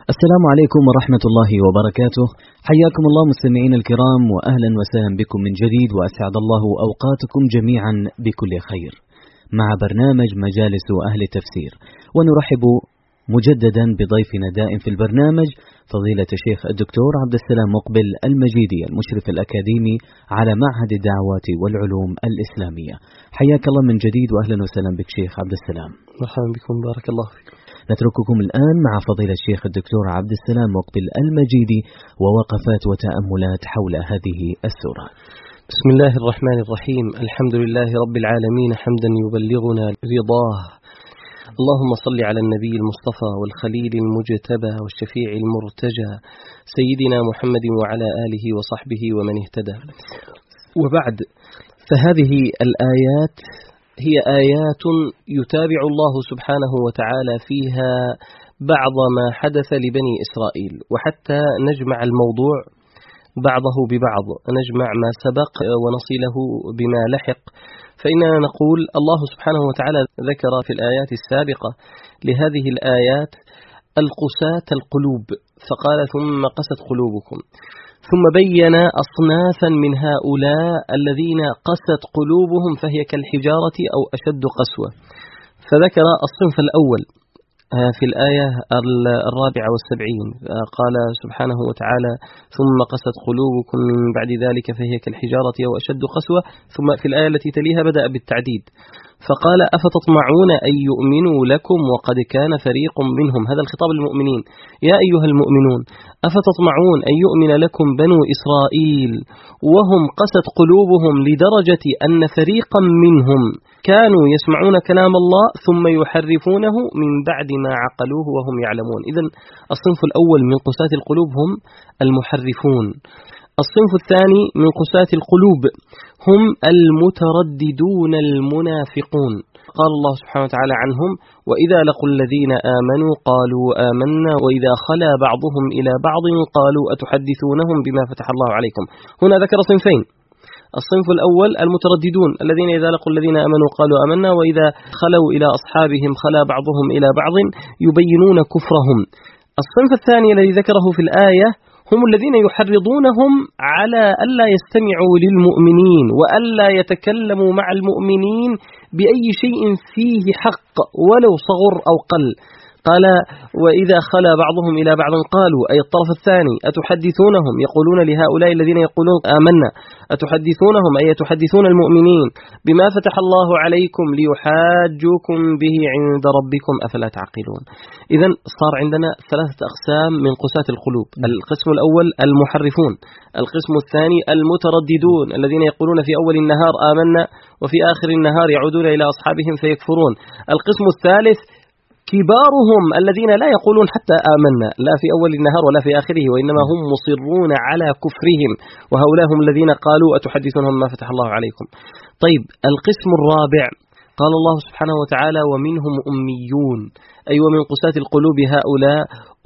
السلام عليكم ورحمة الله وبركاته. حياكم الله مستمعين الكرام، وأهلا وسهلا بكم من جديد، وأسعد الله أوقاتكم جميعا بكل خير مع برنامج مجالس أهل التفسير. ونرحب مجددا بضيفنا دائم في البرنامج فضيلة الشيخ الدكتور عبد السلام مقبل المجيدي، المشرف الأكاديمي على معهد الدعوات والعلوم الإسلامية. حياك الله من جديد وأهلا وسهلا بك شيخ عبد السلام. مرحبا بكم، بارك الله فيكم. نترككم الآن مع فضيلة الشيخ الدكتور عبد السلام مقبل المجيدي ووقفات وتأملات حول هذه السورة. بسم الله الرحمن الرحيم. الحمد لله رب العالمين حمدا يبلغنا رضاه. اللهم صل على النبي المصطفى والخليل المجتبى والشفيع المرتجى سيدنا محمد وعلى آله وصحبه ومن اهتدى. وبعد، فهذه الآيات هي آيات يتابع الله سبحانه وتعالى فيها بعض ما حدث لبني إسرائيل، وحتى نجمع الموضوع بعضه ببعض، نجمع ما سبق ونصله بما لحق، فإننا نقول الله سبحانه وتعالى ذكر في الآيات السابقة لهذه الآيات القساة القلوب، فقال ثم قست قلوبكم، ثم بين أصنافا من هؤلاء الذين قست قلوبهم فهي كالحجارة أو أشد قسوة. فذكر الصنف الأول في الآية 74 قال سبحانه وتعالى ثم قست قلوبكم من بعد ذلك فهي كالحجارة أو أشد قسوة. ثم في الآية التي تليها بدأ بالتعديد فقال أفتطمعون أن يؤمنوا لكم وقد كان فريق منهم، هذا الخطاب للمؤمنين، يا أيها المؤمنون أفتطمعون أن يؤمن لكم بنو إسرائيل وهم قست قلوبهم لدرجة أن فريقا منهم كانوا يسمعون كلام الله ثم يحرفونه من بعد ما عقلوه وهم يعلمون. إذن الصنف الأول من قساة القلوب هم المحرفون. الصنف الثاني من قساة القلوب هم المترددون المنافقون. قال الله سبحانه وتعالى عنهم وإذا لقوا الذين آمنوا قالوا آمنا وإذا خلا بعضهم إلى بعض قالوا أتحدثونهم بما فتح الله عليكم. هنا ذكر صنفين. الصنف الأول المترددون الذين إذا لقوا الذين آمنوا قالوا آمنا وإذا خلوا إلى أصحابهم خلا بعضهم إلى بعض يبينون كفرهم. الصنف الثاني الذي ذكره في الآية هم الذين يحرضونهم على ألا يستمعوا للمؤمنين وألا يتكلموا مع المؤمنين بأي شيء فيه حق ولو صغر أو قل. قال وإذا خلا بعضهم إلى بعض قالوا، أي الطرف الثاني، أتحدثونهم، يقولون لهؤلاء الذين يقولون آمنا، أتحدثونهم أي تحدثون المؤمنين بما فتح الله عليكم ليحاجوكم به عند ربكم أفلا تعقلون. إذن صار عندنا ثلاثة أقسام من قساة القلوب. القسم الأول المحرفون، القسم الثاني المترددون الذين يقولون في أول النهار آمنا وفي آخر النهار يعودون إلى أصحابهم فيكفرون. القسم الثالث كبارهم الذين لا يقولون حتى آمنا لا في أول النهار ولا في آخره، وإنما هم مصرون على كفرهم، وهؤلاء هم الذين قالوا أتحدثونهم ما فتح الله عليكم. طيب، القسم الرابع قال الله سبحانه وتعالى ومنهم أميون، أي ومن قساة القلوب هؤلاء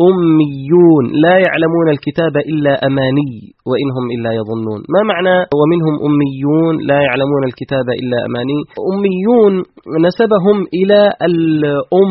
أميون لا يعلمون الكتاب إلا أماني وإنهم إلا يظنون. ما معنى ومنهم أميون لا يعلمون الكتاب إلا أماني؟ أميون نسبهم إلى الأم،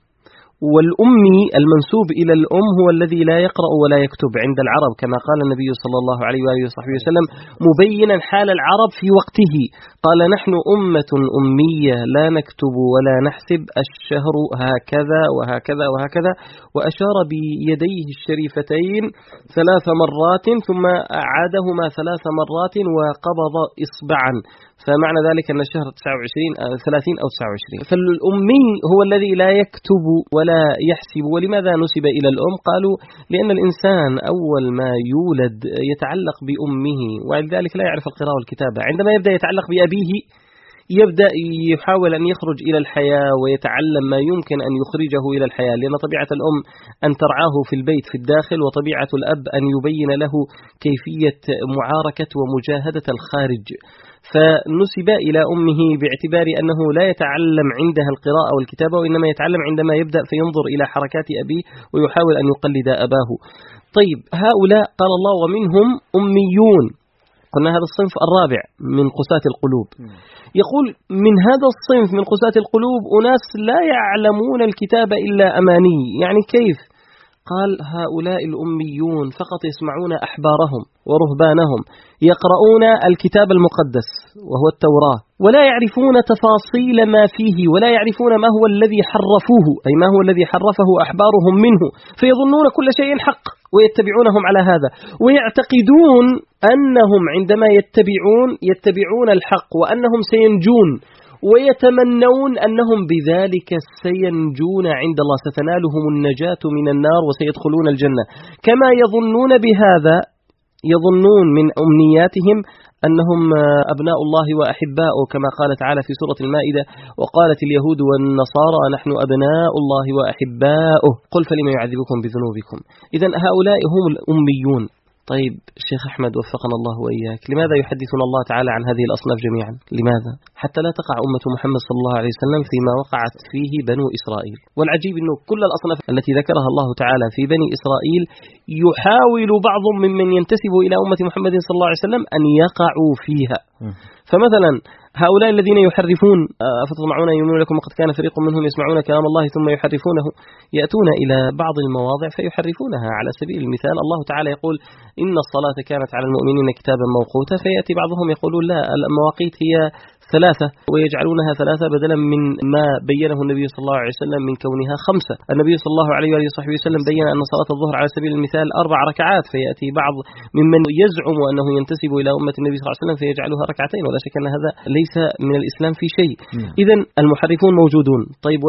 والأمي المنسوب إلى الأم هو الذي لا يقرأ ولا يكتب عند العرب، كما قال النبي صلى الله عليه وآله وصحبه وسلم مبينا حال العرب في وقته، قال نحن أمة أمية لا نكتب ولا نحسب، الشهر هكذا وهكذا وهكذا، وأشار بيديه الشريفتين 3 مرات ثم أعادهما 3 مرات وقبض إصبعا، فمعنى ذلك أن الشهر 30 أو 29. فالأمي هو الذي لا يكتب ولا يحسب. ولماذا نسب إلى الأم؟ قالوا لأن الإنسان أول ما يولد يتعلق بأمه ولذلك لا يعرف القراءة والكتابة. عندما يبدأ يتعلق بأبيه يبدأ يحاول أن يخرج إلى الحياة ويتعلم ما يمكن أن يخرجه إلى الحياة، لأن طبيعة الأم أن ترعاه في البيت في الداخل، وطبيعة الأب أن يبين له كيفية معاركة ومجاهدة الخارج. فنسب إلى أمه باعتبار أنه لا يتعلم عندها القراءة والكتابة، وإنما يتعلم عندما يبدأ فينظر إلى حركات أبيه ويحاول أن يقلد أباه. طيب، هؤلاء قال الله ومنهم أميون، قلنا هذا الصنف الرابع من قساة القلوب. يقول من هذا الصنف من قساة القلوب أناس لا يعلمون الكتاب إلا أماني. يعني كيف؟ قال هؤلاء الأميون فقط يسمعون أحبارهم ورهبانهم يقرؤون الكتاب المقدس وهو التوراة، ولا يعرفون تفاصيل ما فيه، ولا يعرفون ما هو الذي حرفوه، أي ما هو الذي حرفه أحبارهم منه، فيظنون كل شيء حق ويتبعونهم على هذا، ويعتقدون أنهم عندما يتبعون الحق وأنهم سينجون، ويتمنون أنهم بذلك سينجون عند الله، ستنالهم النجاة من النار وسيدخلون الجنة. كما يظنون بهذا، يظنون من أمنياتهم أنهم أبناء الله وأحباؤه، كما قال تعالى في سورة المائدة: وقالت اليهود والنصارى نحن أبناء الله وأحباؤه قل فلم يعذبكم بذنوبكم. إذن هؤلاء هم الأميون. طيب شيخ أحمد وفقنا الله وإياك، لماذا يحدثنا الله تعالى عن هذه الأصناف جميعا؟ لماذا؟ حتى لا تقع أمة محمد صلى الله عليه وسلم فيما وقعت فيه بنو إسرائيل. والعجيب أنه كل الأصناف التي ذكرها الله تعالى في بني إسرائيل يحاول بعض ممن ينتسب إلى أمة محمد صلى الله عليه وسلم أن يقعوا فيها. فمثلا هؤلاء الذين يحرفون أفتطمعون أن يؤمنوا لكم وقد كان فريق منهم يسمعون كلام الله ثم يحرفونه، يأتون إلى بعض المواضع فيحرفونها. على سبيل المثال الله تعالى يقول إن الصلاة كانت على المؤمنين كتابا موقوتا، فيأتي بعضهم يقولون لا، المواقيت هي 3 ويجعلونها 3 بدلا من ما بينه النبي صلى الله عليه وسلم من كونها 5. النبي صلى الله عليه وصحبه وسلم بين أن صلاة الظهر على سبيل المثال 4 ركعات، فيأتي بعض ممن يزعم أنه ينتسب إلى أمة النبي صلى الله عليه وسلم فيجعلها 2 ولا شك أن هذا ليس من الإسلام في شيء. إذن المحرفون موجودون. طيب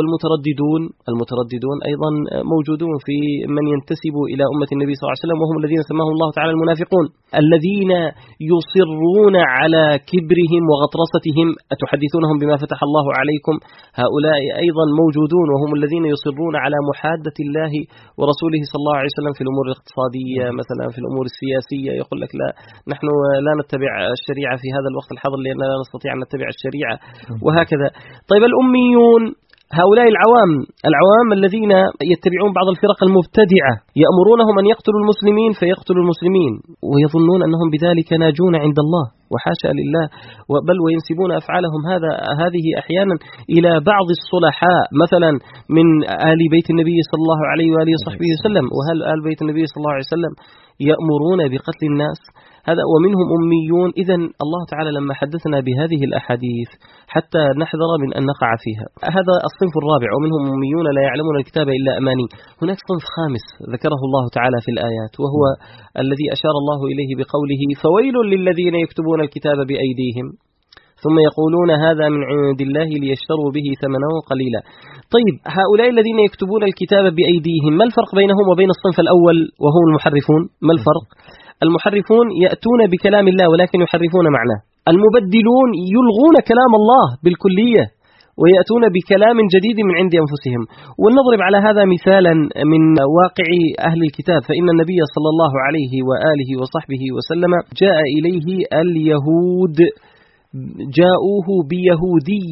والمترددون أيضا موجودون في من ينتسب إلى أمة النبي صلى الله عليه وسلم، وهم الذين سماهم الله تعالى المنافقون، الذين يصرون على كبرهم وغطرستهم. أتحدثونهم بما فتح الله عليكم؟ هؤلاء أيضا موجودون، وهم الذين يصرون على محادة الله ورسوله صلى الله عليه وسلم في الأمور الاقتصادية، مثلا في الأمور السياسية، يقول لك لا، نحن لا نتبع الشريعة في هذا الوقت الحاضر لأننا لا نستطيع أن نتبع الشريعة، وهكذا. طيب الأميون هؤلاء العوام الذين يتبعون بعض الفرق المبتدعة، يأمرونهم أن يقتلوا المسلمين فيقتلوا المسلمين، ويظنون أنهم بذلك ناجون عند الله، وحاشا لله، بل وينسبون أفعالهم هذه أحيانا إلى بعض الصلحاء، مثلا من آل بيت النبي صلى الله عليه وآله وصحبه وسلم. وهل آل بيت النبي صلى الله عليه وسلم يأمرون بقتل الناس؟ هذا ومنهم أميون. إذن الله تعالى لما حدثنا بهذه الأحاديث حتى نحذر من أن نقع فيها. هذا الصنف الرابع، ومنهم أميون لا يعلمون الكتاب إلا أماني. هناك صنف خامس ذكره الله تعالى في الآيات، وهو الذي أشار الله إليه بقوله فويل للذين يكتبون الكتاب بأيديهم ثم يقولون هذا من عند الله ليشتروا به ثمنا قليلا. طيب هؤلاء الذين يكتبون الكتاب بأيديهم، ما الفرق بينهم وبين الصنف الأول وهم المحرفون؟ ما الفرق؟ المحرفون يأتون بكلام الله ولكن يحرفون معناه. المبدلون يلغون كلام الله بالكلية ويأتون بكلام جديد من عند أنفسهم. ونضرب على هذا مثالا من واقع أهل الكتاب، فإن النبي صلى الله عليه وآله وصحبه وسلم جاء إليه اليهود، جاءوه بيهودي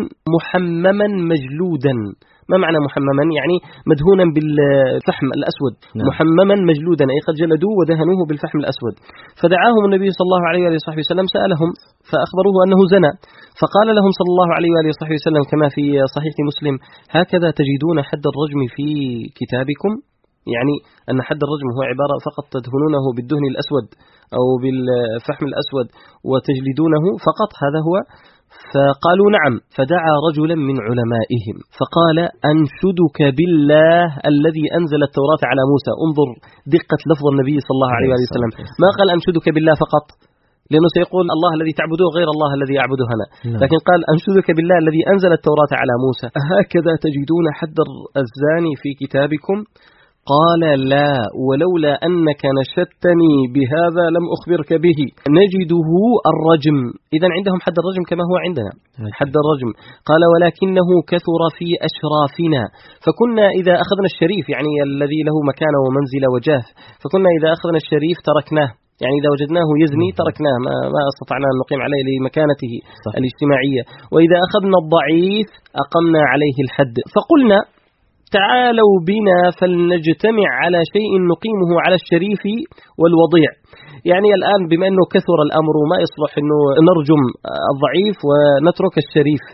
محمما مجلودا. ما معنى محمما؟ يعني مدهونا بالفحم الأسود. محمما مجلودا أي قد جلدوه ودهنوه بالفحم الأسود. فدعاهم النبي صلى الله عليه وصحبه وسلم، سألهم فأخبروه أنه زنى، فقال لهم صلى الله عليه وصحبه وسلم كما في صحيح مسلم: هكذا تجدون حد الرجم في كتابكم؟ يعني أن حد الرجم هو عبارة فقط تدهنونه بالدهن الأسود أو بالفحم الأسود وتجلدونه فقط، هذا هو؟ فقالوا نعم. فدعا رجلا من علمائهم فقال: أنشدك بالله الذي أنزل التوراة على موسى. انظر دقة لفظ النبي صلى الله عليه وسلم، ما قال أنشدك بالله فقط، لأنه سيقول الله الذي تعبدوه غير الله الذي أعبده أنا، لكن قال أنشدك بالله الذي أنزل التوراة على موسى، هكذا تجدون حد الزاني في كتابكم؟ قال: لا، ولولا أنك نشدتني بهذا لم أخبرك به، نجده الرجم. إذن عندهم حد الرجم كما هو عندنا حد الرجم. قال: ولكنه كثر في أشرافنا، فكنا إذا أخذنا الشريف، يعني الذي له مكانة ومنزلة وجاه، فكنا إذا أخذنا الشريف تركناه، يعني إذا وجدناه يزني تركناه، ما استطعنا أن نقيم عليه لمكانته الاجتماعية، وإذا أخذنا الضعيف أقمنا عليه الحد. فقلنا: تعالوا بنا فلنجتمع على شيء نقيمه على الشريف والوضيع. يعني الآن بما أنه كثر الأمر ما يصلح أنه نرجم الضعيف ونترك الشريف،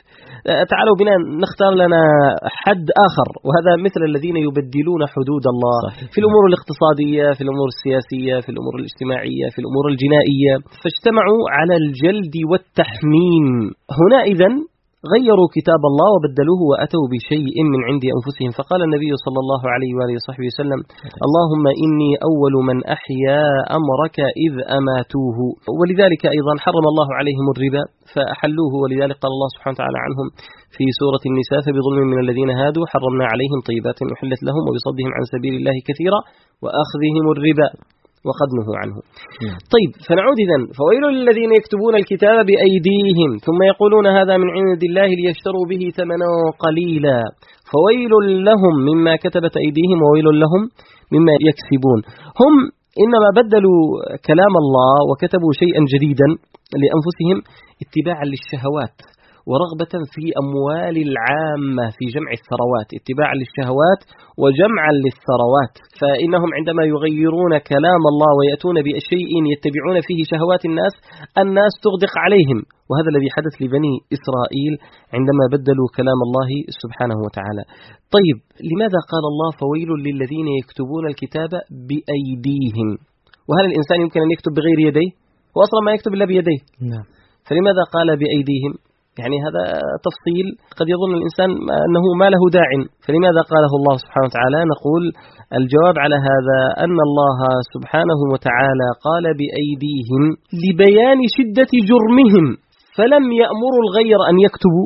تعالوا بنا نختار لنا حد آخر، وهذا مثل الذين يبدلون حدود الله في الأمور الاقتصادية، في الأمور السياسية، في الأمور الاجتماعية، في الأمور الجنائية، فاجتمعوا على الجلد والتحميم. هنا إذن غيروا كتاب الله وبدلوه وأتوا بشيء من عند أنفسهم. فقال النبي صلى الله عليه وآله وصحبه وسلم: اللهم إني أول من أحيا أمرك إذ أماتوه. ولذلك أيضا حرم الله عليهم الربا فأحلوه، ولذلك قال الله سبحانه وتعالى عنهم في سورة النساء: فبظلم من الذين هادوا حرمنا عليهم طيبات أحلت لهم وبصدهم عن سبيل الله كثيرا وأخذهم الربا وقد نهوا عنه. طيب، فنعود إذن: فويل للذين يكتبون الكتاب بأيديهم ثم يقولون هذا من عند الله ليشتروا به ثمنا قليلا فويل لهم مما كتبت أيديهم وويل لهم مما يكسبون. هم إنما بدلوا كلام الله وكتبوا شيئا جديدا لأنفسهم اتباعا للشهوات ورغبة في أموال العامة في جمع الثروات، اتباعا للشهوات وجمعا للثروات. فإنهم عندما يغيرون كلام الله ويأتون بشيء يتبعون فيه شهوات الناس تغدق عليهم، وهذا الذي حدث لبني إسرائيل عندما بدلوا كلام الله سبحانه وتعالى. طيب، لماذا قال الله فويل للذين يكتبون الكتاب بأيديهم؟ وهل الإنسان يمكن أن يكتب بغير يديه؟ هو أصلا ما يكتب إلا بيديه. نعم. فلماذا قال بأيديهم؟ يعني هذا تفصيل قد يظن الإنسان أنه ما له داع، فلماذا قاله الله سبحانه وتعالى؟ نقول الجواب على هذا أن الله سبحانه وتعالى قال بأيديهم لبيان شدة جرمهم، فلم يأمروا الغير أن يكتبوا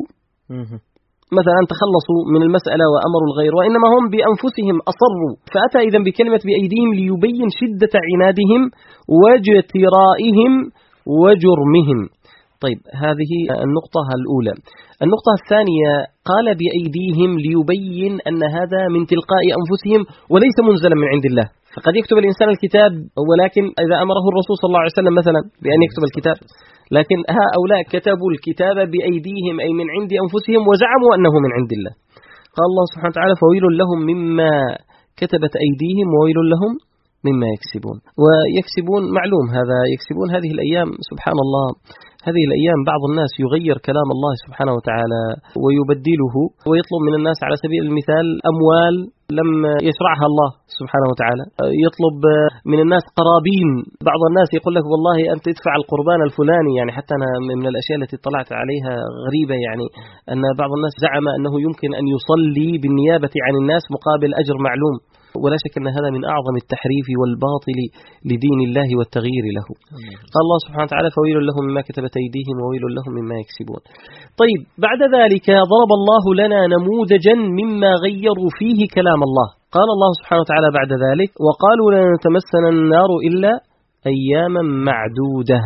مثلا تخلصوا من المسألة وأمروا الغير، وإنما هم بأنفسهم أصروا، فأتى إذن بكلمة بأيديهم ليبين شدة عنادهم واجترائهم وجرمهم. طيب، هذه النقطة الأولى. النقطة الثانية: قال بأيديهم ليبين أن هذا من تلقاء أنفسهم وليس منزلا من عند الله. فقد يكتب الإنسان الكتاب، ولكن إذا أمره الرسول صلى الله عليه وسلم مثلا بأن يكتب الكتاب، لكن هؤلاء كتبوا الكتاب بأيديهم أي من عند أنفسهم وزعموا أنه من عند الله. قال الله سبحانه وتعالى: فويل لهم مما كتبت أيديهم وويل لهم مما يكسبون. ويكسبون معلوم، هذا يكسبون هذه الأيام سبحان الله، هذه الأيام بعض الناس يغير كلام الله سبحانه وتعالى ويبدله ويطلب من الناس على سبيل المثال أموال لم يشرعها الله سبحانه وتعالى، يطلب من الناس قرابين. بعض الناس يقول لك والله أنت ادفع القربان الفلاني، يعني حتى أنا من الأشياء التي اطلعت عليها غريبة، يعني أن بعض الناس زعم أنه يمكن أن يصلي بالنيابة عن الناس مقابل أجر معلوم، ولا شك أن هذا من أعظم التحريف والباطل لدين الله والتغيير له. قال الله سبحانه وتعالى: فويل لهم مما كتبت أيديهم وويل لهم مما يكسبون. طيب، بعد ذلك ضرب الله لنا نموذجا مما غيروا فيه كلام الله. قال الله سبحانه وتعالى بعد ذلك: وقالوا لن تمسنا النار إلا أياما معدودة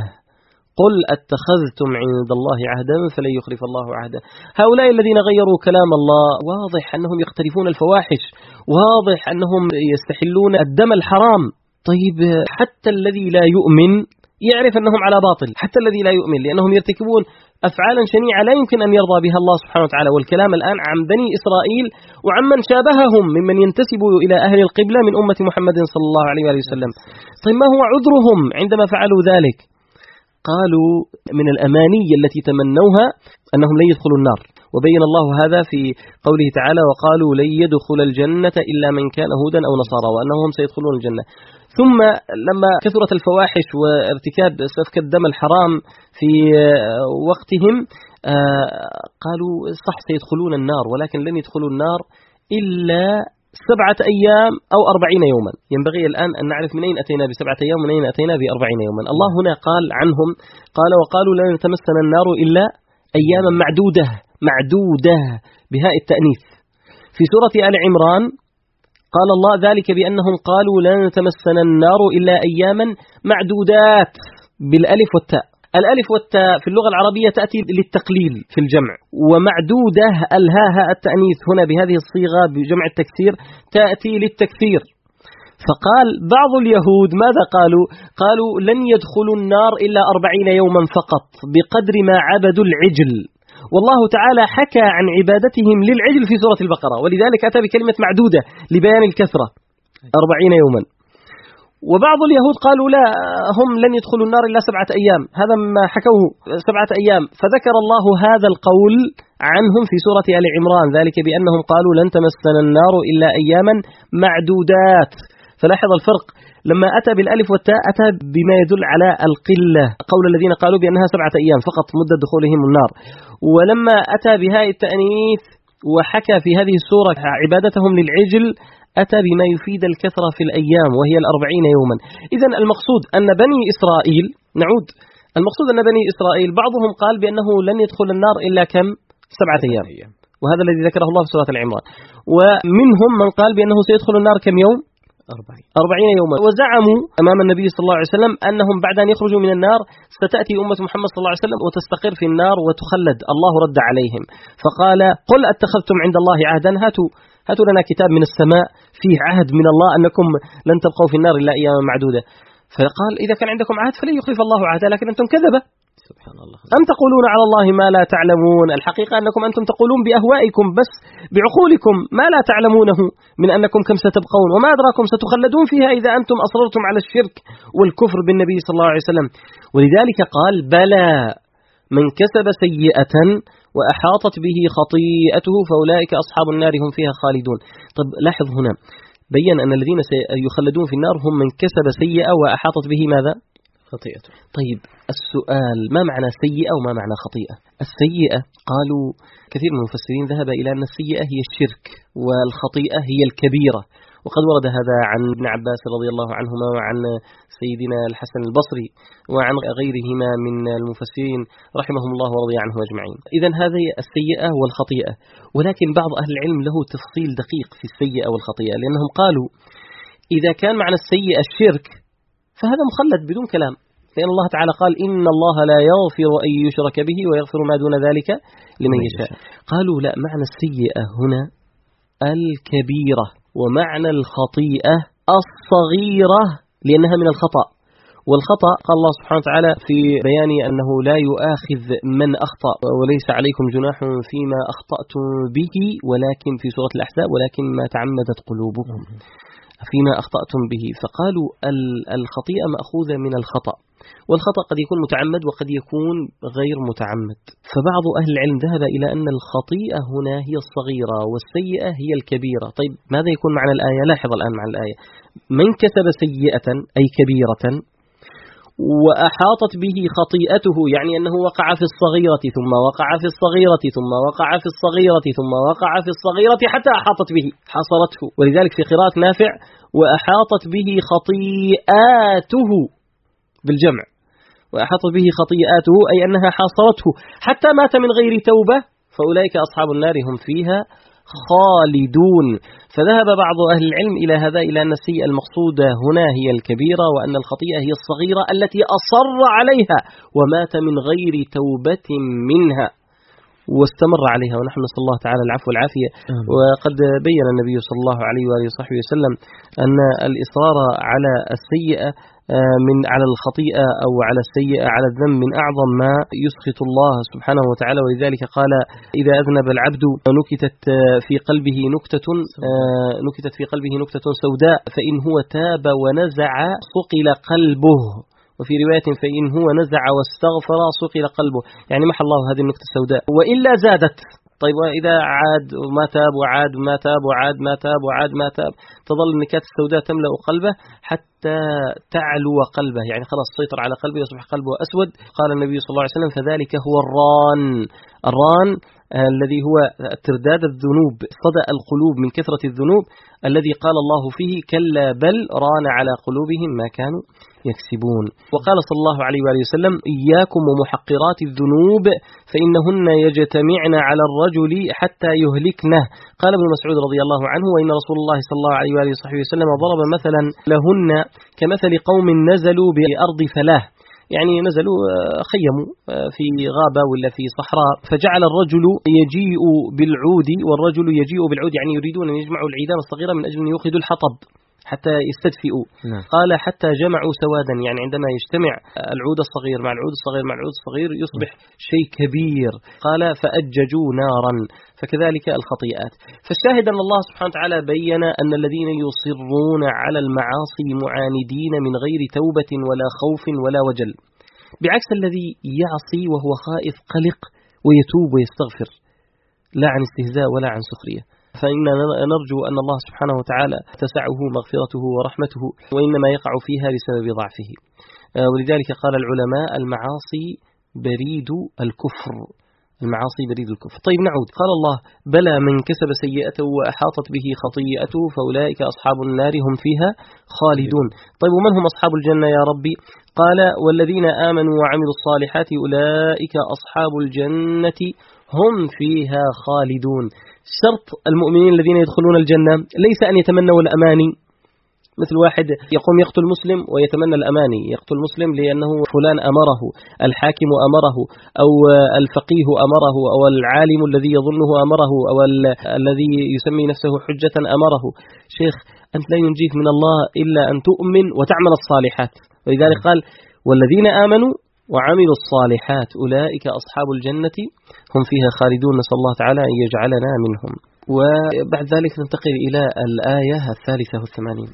قل أتخذتم عند الله عهدا فلن يخلف الله عهدا. هؤلاء الذين غيروا كلام الله واضح أنهم يقترفون الفواحش، واضح أنهم يستحلون الدم الحرام. طيب، حتى الذي لا يؤمن يعرف أنهم على باطل، حتى الذي لا يؤمن، لأنهم يرتكبون أفعالا شنيعة لا يمكن أن يرضى بها الله سبحانه وتعالى. والكلام الآن عن بني إسرائيل وعمن شابههم ممن ينتسب إلى أهل القبلة من أمة محمد صلى الله عليه وسلم. طيب، ما هو عذرهم عندما فعلوا ذلك؟ قالوا من الأماني التي تمنوها أنهم لن يدخلوا النار، وبين الله هذا في قوله تعالى: وقالوا لن يدخل الجنة إلا من كان هودا أو نصارى وأنهم سيدخلون الجنة. ثم لما كثرت الفواحش وارتكاب سفك الدم الحرام في وقتهم قالوا صح سيدخلون النار، ولكن لن يدخلوا النار إلا 7 أيام أو 40 يوما. ينبغي الآن أن نعرف من أين أتينا ب7 أيام ومن أين أتينا ب40 يوما. الله هنا قال عنهم، قال: وقالوا لن تمسنا النار إلا أياما معدودة بهاء التأنيث. في سورة آل عمران قال الله: ذلك بأنهم قالوا لن تمسنا النار إلا أياما معدودات بالألف والتاء. الألف والتاء في اللغة العربية تأتي للتقليل في الجمع، ومعدودة الهاء التأنيث هنا بهذه الصيغة بجمع التكسير تأتي للتكثير. فقال بعض اليهود ماذا قالوا؟ قالوا لن يدخلوا النار إلا 40 يوما فقط بقدر ما عبدوا العجل، والله تعالى حكى عن عبادتهم للعجل في سورة البقرة، ولذلك أتى بكلمة معدودة لبيان الكثرة 40 يوما. وبعض اليهود قالوا لا، هم لن يدخلوا النار إلا 7 أيام، هذا ما حكوه 7 أيام، فذكر الله هذا القول عنهم في سورة آل عمران، ذلك بأنهم قالوا لن تمسنا النار إلا أياما معدودات. فلاحظ الفرق، لما أتى بالألف والتاء أتى بما يدل على القلة، قول الذين قالوا بأنها 7 أيام فقط مدة دخولهم النار، ولما أتى بهاء التأنيث وحكى في هذه السورة عبادتهم للعجل أتى بما يفيد الكثرة في الأيام وهي 40 يوما. إذن المقصود أن بني إسرائيل، نعود، المقصود أن بني إسرائيل بعضهم قال بأنه لن يدخل النار إلا كم؟ 7 أيام، وهذا الذي ذكره الله في سورة العمران. ومنهم من قال بأنه سيدخل النار كم يوم؟ 40 يوما. وزعموا أمام النبي صلى الله عليه وسلم أنهم بعد أن يخرجوا من النار ستأتي أمة محمد صلى الله عليه وسلم وتستقر في النار وتخلد. الله رد عليهم فقال قل أتخذتم عند الله عهدا، هاتوا لنا كتاب من السماء فيه عهد من الله أنكم لن تبقوا في النار إلا أياما معدودة. فقال إذا كان عندكم عهد فلن يخلف الله عهده، لكن أنتم كذبة، سبحان الله، أم تقولون على الله ما لا تعلمون. الحقيقة أنكم أنتم تقولون بأهوائكم بس بعقولكم ما لا تعلمونه من أنكم كم ستبقون، وما أدراكم ستخلدون فيها إذا أنتم أصررتم على الشرك والكفر بالنبي صلى الله عليه وسلم. ولذلك قال بلى من كسب سيئة وأحاطت به خطيئته فأولئك أصحاب النار هم فيها خالدون. طب لاحظ هنا بيّن أن الذين سيخلدون في النار هم من كسب سيئة وأحاطت به ماذا؟ خطيئة. طيب السؤال، ما معنى سيئة وما معنى خطيئة؟ السيئة قالوا كثير من المفسرين ذهب إلى أن السيئة هي الشرك والخطيئة هي الكبيرة، وقد ورد هذا عن ابن عباس رضي الله عنهما وعن سيدنا الحسن البصري وعن غيرهما من المفسرين رحمهم الله ورضي عنهم أجمعين. إذن هذه السيئة والخطيئة، ولكن بعض أهل العلم له تفصيل دقيق في السيئة والخطيئة، لأنهم قالوا إذا كان معنى السيئة الشرك فهذا مخلد بدون كلام، لأن الله تعالى قال إن الله لا يغفر أن يشرك به ويغفر ما دون ذلك لمن يشاء. قالوا لا، معنى السيئة هنا الكبيرة، ومعنى الخطيئة الصغيرة لأنها من الخطأ، والخطأ قال الله سبحانه وتعالى في بيان أنه لا يؤاخذ من أخطأ وليس عليكم جناح فيما أخطأتم به، ولكن في سورة الأحزاب ولكن ما تعمدت قلوبكم فيما أخطأتم به. فقالوا الخطيئة مأخوذة من الخطأ، والخطأ قد يكون متعمد وقد يكون غير متعمد. فبعض أهل العلم ذهب إلى أن الخطيئة هنا هي الصغيرة والسيئة هي الكبيرة. طيب ماذا يكون معنى الآية؟ لاحظ الآن معنى الآية، من كسب سيئة أي كبيرة وأحاطت به خطيئته، يعني أنه وقع في الصغيرة ثم وقع في الصغيرة ثم وقع في الصغيرة ثم وقع في الصغيرة حتى أحاطت به، حصرته. ولذلك في قراءة نافع وأحاطت به خطيئاته بالجمع، وأحاطت به خطيئاته أي أنها حاصرته حتى مات من غير توبة فأولئك أصحاب النار هم فيها خالدون. فذهب بعض أهل العلم إلى هذا، إلى أن السيئة المقصودة هنا هي الكبيرة، وأن الخطيئة هي الصغيرة التي أصر عليها ومات من غير توبة منها واستمر عليها، ونحن نسأل الله تعالى العفو والعافية. وقد بين النبي صلى الله عليه وآله وصحبه وسلم أن الإصرار على السيئة على الخطيئة أو على السيئة على الذنب من أعظم ما يسخط الله سبحانه وتعالى. ولذلك قال إذا أذنب العبد نكتت في قلبه نكتة سوداء فإن هو تاب ونزع صقل قلبه، وفي رواية فإن هو نزع واستغفر صقل قلبه، يعني محى الله هذه النكتة السوداء وإلا زادت. طيب وإذا عاد وما تاب وعاد ما تاب وعاد ما تاب وعاد ما تاب، تظل النكات السوداء تملأ قلبه حتى تعلو قلبه، يعني خلاص سيطر على قلبه ويصبح قلبه أسود. قال النبي صلى الله عليه وسلم فذلك هو الران الذي هو ترداد الذنوب، صدأ القلوب من كثرة الذنوب، الذي قال الله فيه كلا بل ران على قلوبهم ما كانوا يكسبون. وقال صلى الله عليه وآله وسلم إياكم ومحقرات الذنوب فإنهن يجتمعن على الرجل حتى يهلكنه. قال ابن مسعود رضي الله عنه وإن رسول الله صلى الله عليه وآله وسلم ضرب مثلا لهن كمثل قوم نزلوا بأرض فلاه، يعني نزلوا خيموا في غابة ولا في صحراء، فجعل الرجل يجيء بالعود والرجل يجيء بالعود، يعني يريدون أن يجمعوا العيدان الصغيرة من أجل أن يوقدوا الحطب حتى يستدفئوا. قال حتى جمعوا سوادا، يعني عندما يجتمع العود الصغير مع العود الصغير مع العود الصغير يصبح شيء كبير. قال فأججوا نارا، فكذلك الخطيئات. فالشاهد أن الله سبحانه وتعالى بين أن الذين يصرون على المعاصي معاندين من غير توبة ولا خوف ولا وجل، بعكس الذي يعصي وهو خائف قلق ويتوب ويستغفر، لا عن استهزاء ولا عن سخرية. فإننا نرجو أن الله سبحانه وتعالى تسعه مغفرته ورحمته، وإنما يقع فيها بسبب ضعفه. ولذلك قال العلماء المعاصي بريد الكفر، المعاصي بريد الكفر. طيب نعود. قال الله بلى من كسب سيئته وأحاطت به خطيئته فأولئك أصحاب النار هم فيها خالدون. طيب ومن هم أصحاب الجنة يا ربي؟ قال والذين آمنوا وعملوا الصالحات أولئك أصحاب الجنة هم فيها خالدون. شرط المؤمنين الذين يدخلون الجنة ليس أن يتمنوا الأماني، مثل واحد يقوم يقتل مسلم ويتمنى الأماني، يقتل مسلم لأنه فلان أمره، الحاكم أمره، أو الفقيه أمره، أو العالم الذي يظنه أمره، أو الذي يسمي نفسه حجة أمره. شيخ أنت لا ينجيك من الله إلا أن تؤمن وتعمل الصالحات. ولذلك قال والذين آمنوا وعملوا الصالحات أولئك أصحاب الجنة هم فيها خالدون. نسأل الله تعالى أن يجعلنا منهم. وبعد ذلك ننتقل إلى الآية 83.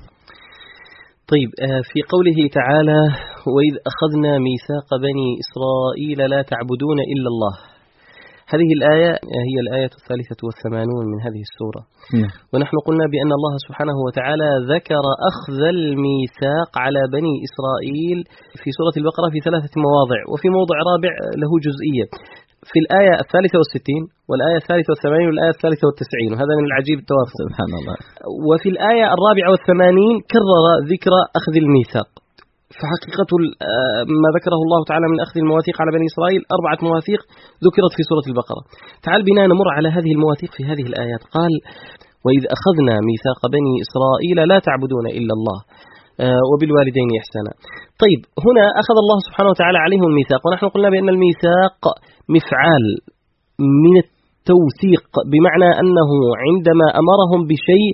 طيب في قوله تعالى وإذ أخذنا ميثاق بني إسرائيل لا تعبدون إلا الله، هذه الآية هي الآية 83 من هذه السورة. ونحن قلنا بأن الله سبحانه وتعالى ذكر أخذ الميثاق على بني إسرائيل في سورة البقرة في 3 مواضع، وفي موضع رابع له جزئية في الآية 63 والآية 83 والآية 93، وهذا من العجيب التوافق سبحان الله. وفي الآية 84 كرر ذكر أخذ الميثاق. فحقيقة ما ذكره الله تعالى من أخذ المواثيق على بني إسرائيل 4 مواثيق ذكرت في سورة البقرة. تعال بنا نمر على هذه المواثيق في هذه الآيات. قال وإذ أخذنا ميثاق بني إسرائيل لا تعبدون إلا الله وبالوالدين إحسانا. طيب هنا أخذ الله سبحانه وتعالى عليهم الميثاق، ونحن قلنا بأن الميثاق مفعال من التوثيق، بمعنى أنه عندما أمرهم بشيء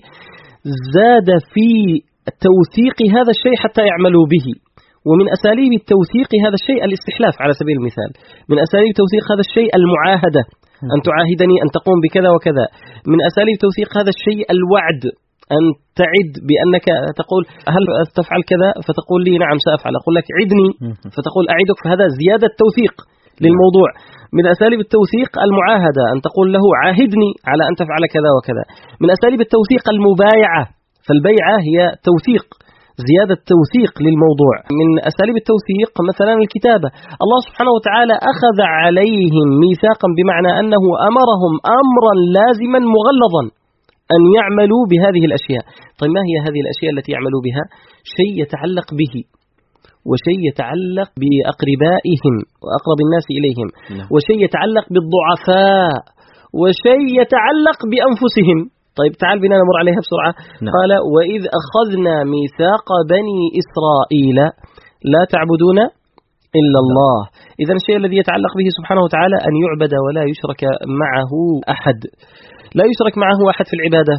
زاد في توثيق هذا الشيء حتى يعملوا به. ومن أساليب التوثيق هذا الشيء الاستحلاف على سبيل المثال، من أساليب توثيق هذا الشيء المعاهدة، أن تعاهدني أن تقوم بكذا وكذا. من أساليب توثيق هذا الشيء الوعد، أن تعد بأنك تقول هل تفعل كذا فتقول لي نعم سأفعل، أقول لك عدني فتقول أعدك، فهذا زيادة توثيق للموضوع. من أساليب التوثيق المعاهدة، أن تقول له عاهدني على أن تفعل كذا وكذا. من أساليب التوثيق المبايعة، فالبيعة هي توثيق، زيادة توثيق للموضوع. من أساليب التوثيق مثلا الكتابة، الله سبحانه وتعالى أخذ عليهم ميثاقا بمعنى أنه أمرهم أمرا لازما مغلظا أن يعملوا بهذه الأشياء. طيب ما هي هذه الأشياء التي يعملوا بها؟ شيء يتعلق به، وشيء يتعلق بأقربائهم وأقرب الناس إليهم، وشيء يتعلق بالضعفاء، وشيء يتعلق بأنفسهم. طيب تعال بنا نمر عليها بسرعة. قال وإذ أخذنا ميثاق بني إسرائيل لا تعبدون إلا الله. إذن الشيء الذي يتعلق به سبحانه وتعالى أن يعبد ولا يشرك معه أحد، لا يشرك معه أحد في العبادة.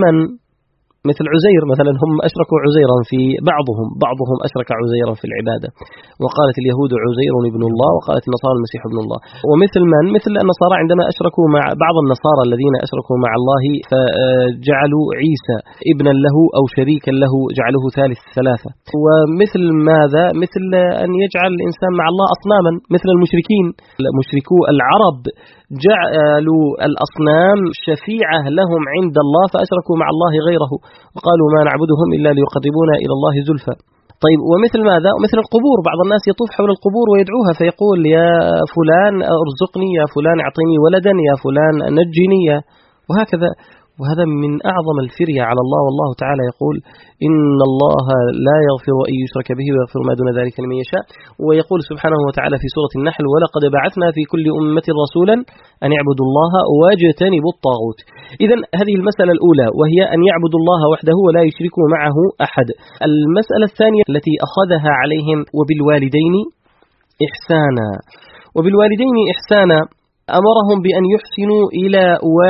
مثل عزير مثلا، هم أشركوا عزيرا في بعضهم أشرك عزيرا في العبادة، وقالت اليهود عزير ابن الله، وقالت النصارى المسيح ابن الله. ومثل مثل النصارى عندما أشركوا مع بعض النصارى الذين أشركوا مع الله فجعلوا عيسى ابنا له أو شريكا له، جعلوه ثالث ثلاثة. ومثل ماذا؟ مثل أن يجعل الإنسان مع الله أصناما، مثل المشركين، مشركو العرب جعلوا الأصنام شفيعة لهم عند الله فأشركوا مع الله غيره، وقالوا ما نعبدهم إلا ليقربونا إلى الله زلفى. طيب ومثل ماذا؟ ومثل القبور، بعض الناس يطوف حول القبور ويدعوها فيقول يا فلان أرزقني، يا فلان أعطيني ولدا، يا فلان نجني، وهكذا. وهذا من أعظم الفرية على الله، والله تعالى يقول إن الله لا يغفر أن يشرك به ويغفر ما دون ذلك لمن يشاء. ويقول سبحانه وتعالى في سورة النحل ولقد بعثنا في كل أمة رسولا أن يعبدوا الله واجتنبوا الطاغوت. إذن هذه المسألة الأولى، وهي أن يعبدوا الله وحده ولا يشركوا معه أحد. المسألة الثانية التي أخذها عليهم وبالوالدين إحسانا. وبالوالدين إحسانا أمرهم بأن يحسنوا إلى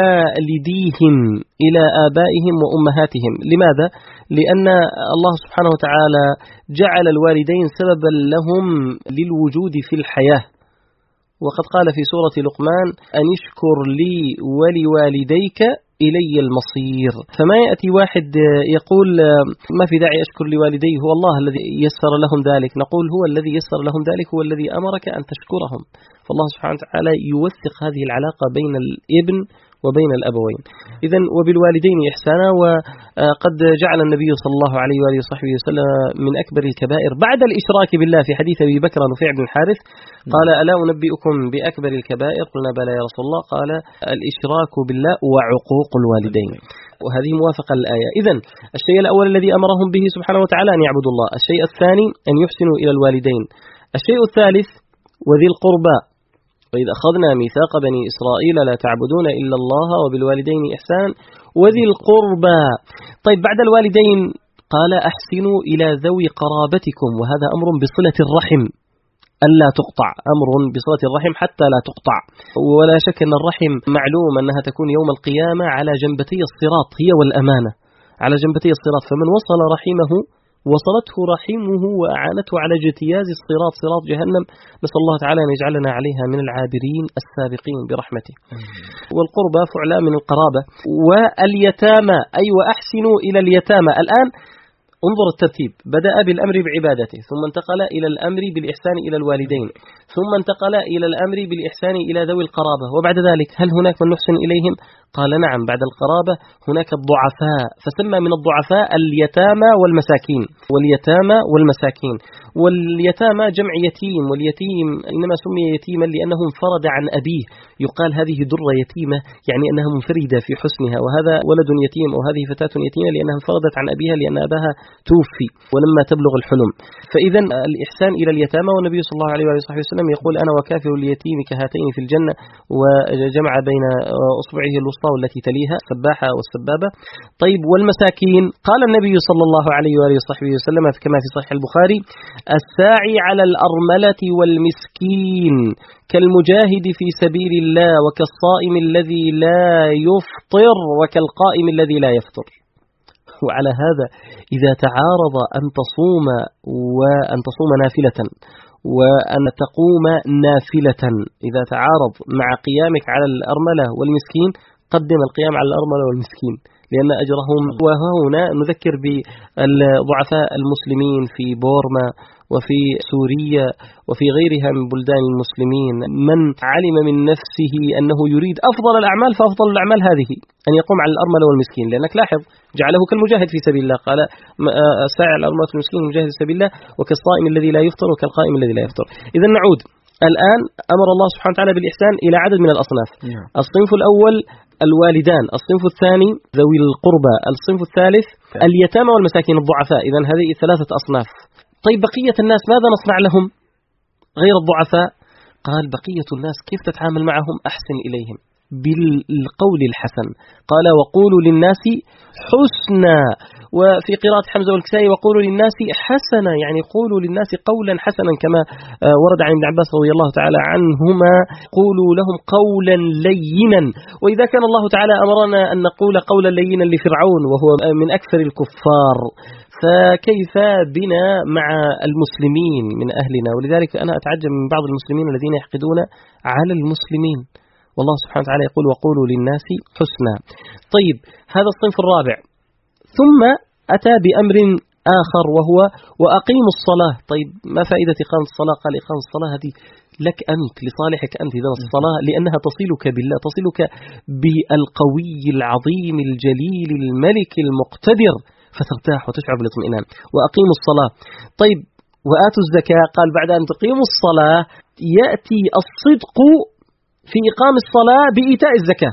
والديهم، إلى آبائهم وأمهاتهم. لماذا؟ لأن الله سبحانه وتعالى جعل الوالدين سببا لهم للوجود في الحياة، وقد قال في سورة لقمان: أن اشكر لي ولوالديك إلي المصير. فما يأتي واحد يقول ما في داعي أشكر لوالدي، هو الله الذي يسر لهم ذلك. نقول هو الذي يسر لهم ذلك هو الذي أمرك أن تشكرهم. فالله سبحانه وتعالى يوثق هذه العلاقة بين الابن وبين الأبوين. إذن وبالوالدين إحسانا. وقد جعل النبي صلى الله عليه وآله وصحبه وسلم من أكبر الكبائر بعد الإشراك بالله في حديث أبي بكر نفيع بن الحارث قال: ألا أنبئكم بأكبر الكبائر؟ قلنا: بلى يا رسول الله. قال: الإشراك بالله وعقوق الوالدين. وهذه موافقة للآية. إذن الشيء الأول الذي أمرهم به سبحانه وتعالى أن يعبدوا الله. الشيء الثاني أن يحسنوا إلى الوالدين. الشيء الثالث وذي القربى: وإذ أخذنا ميثاق بني إسرائيل لا تعبدون إلا الله وبالوالدين إحسانا وذي القربى. طيب بعد الوالدين قال: أحسنوا إلى ذوي قرابتكم، وهذا أمر بصلة الرحم ألا تقطع، أمر بصلة الرحم حتى لا تقطع. ولا شك أن الرحم معلوم أنها تكون يوم القيامة على جنبتي الصراط، هي والأمانة على جنبتي الصراط، فمن وصل رحمه وصلته رحمه وأعانته على اجتياز الصراط، صراط جهنم. نسأل الله تعالى أن يجعلنا عليها من العابرين السابقين برحمته. والقربى فعلا من القرابة. واليتامى أي وأحسنوا إلى اليتامى. الآن انظر الترتيب: بدأ بالأمر بعبادته، ثم انتقل إلى الأمر بالإحسان إلى الوالدين، ثم انتقل إلى الأمر بالإحسان إلى ذوي القرابة. وبعد ذلك هل هناك من نحسن إليهم؟ قال: نعم، بعد القرابة هناك الضعفاء، فسمى من الضعفاء اليتامى والمساكين. واليتامى والمساكين، واليتامى جمع يتيم، واليتيم إنما سمي يتيما لأنه انفرد عن أبيه. يقال هذه درة يتيمة، يعني أنها منفردة في حسنها، وهذا ولد يتيم أو هذه فتاة يتيمة لأنها انفردت عن أبيها لأن أباها توفي ولما تبلغ الحلم. فإذا الإحسان إلى اليتامى، والنبي صلى الله عليه وصحبه وسلم يقول: أنا وكافر اليتيم كهاتين في الجنة، وجمع بين أصبعه الوسطى والتي تليها السباحة والسبابة. طيب والمساكين، قال النبي صلى الله عليه وصحبه وسلم كما في صحيح البخاري: الساعي على الأرملة والمسكين كالمجاهد في سبيل الله وكالصائم الذي لا يفطر وكالقائم الذي لا يفطر. وعلى هذا إذا تعارض أن تصوم وأن تصوم نافلة وأن تقوم نافلة، إذا تعارض مع قيامك على الأرملة والمسكين قدم القيام على الأرملة والمسكين لأن أجرهم. وهنا نذكر بالضعفاء المسلمين في بورما وفي سوريا وفي غيرها من بلدان المسلمين، من علم من نفسه أنه يريد أفضل الأعمال فأفضل الأعمال هذه أن يقوم على الأرملة والمسكين، لأنك لاحظ جعله كالمجاهد في سبيل الله. قال: الساعي على الأرملة والمسكين المجاهد في سبيل الله وكالصائم الذي لا يفطر وكالقائم الذي لا يفطر. إذا نعود الآن: أمر الله سبحانه وتعالى بالإحسان إلى عدد من الأصناف. الصنف الأول الوالدان، الصنف الثاني ذوي القربى، الصنف الثالث اليتامى والمساكين الضعفاء. إذن هذه ثلاثة أصناف. طيب بقية الناس ماذا نصنع لهم غير الضعفاء؟ قال: بقية الناس كيف تتعامل معهم؟ أحسن إليهم بالقول الحسن. قال: وقولوا للناس حسنا. وفي قراءة حمزة والكسائي: وقولوا للناس حسنا، يعني قولوا للناس قولا حسنا، كما ورد عن ابن عباس رضي الله تعالى عنهما: قولوا لهم قولا لينا. وإذا كان الله تعالى أمرنا أن نقول قولا لينا لفرعون وهو من أكثر الكفار، فكيف بنا مع المسلمين من أهلنا؟ ولذلك أنا أتعجب من بعض المسلمين الذين يحقدون على المسلمين، والله سبحانه وتعالى يقول: وقولوا للناس حسنا. طيب هذا الصنف الرابع. ثم أتى بأمر آخر وهو: وأقيموا الصلاة. طيب ما فائدة إقامة الصلاة؟ قال: إقامة الصلاة هذه لك أنت، لصالحك أنت. إذن الصلاة لأنها تصلك بالله، تصلك بالقوي العظيم الجليل الملك المقتدر، فترتاح وتشعر بالاطمئنان. وأقيموا الصلاة. طيب وآتوا الزكاة. قال: بعد أن تقيموا الصلاة يأتي الصدق في إقام الصلاة بإيتاء الزكاة.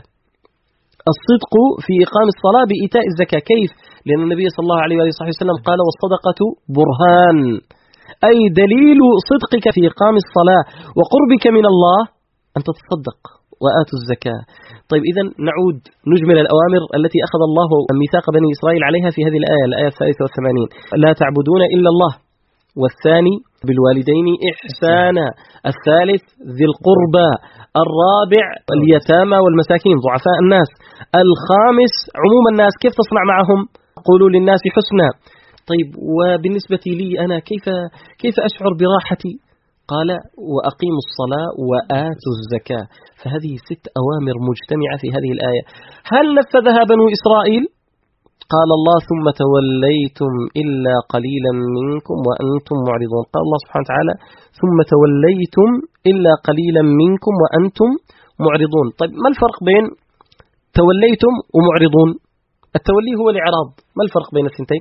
الصدق في إقام الصلاة بإيتاء الزكاة. كيف؟ لأن النبي صلى الله عليه وسلم قال: والصدقة برهان، أي دليل صدقك في إقام الصلاة وقربك من الله أن تتصدق وآتوا الزكاة. طيب إذن نعود نجمل الأوامر التي أخذ الله ميثاق بني إسرائيل عليها في هذه الآية 83: لا تعبدون إلا الله والثاني بالوالدين إحسانا، الثالث ذي القربى، الرابع اليتامى والمساكين ضعفاء الناس، الخامس عموم الناس كيف تصنع معهم؟ قولوا للناس حسنا. طيب وبالنسبة لي أنا كيف أشعر براحتي؟ قال وأقيموا الصلاة وآتوا الزكاة. فهذه 6 أوامر مجتمعة في هذه الآية. هل نفذها بنو إسرائيل؟ قال الله ثم توليتم إلا قليلا منكم وأنتم معرضون. قال الله سبحانه وتعالى ثم توليتم إلا قليلا منكم وأنتم معرضون. طيب ما الفرق بين توليتم ومعرضون؟ التولي هو الإعراض، ما الفرق بين الثنتين؟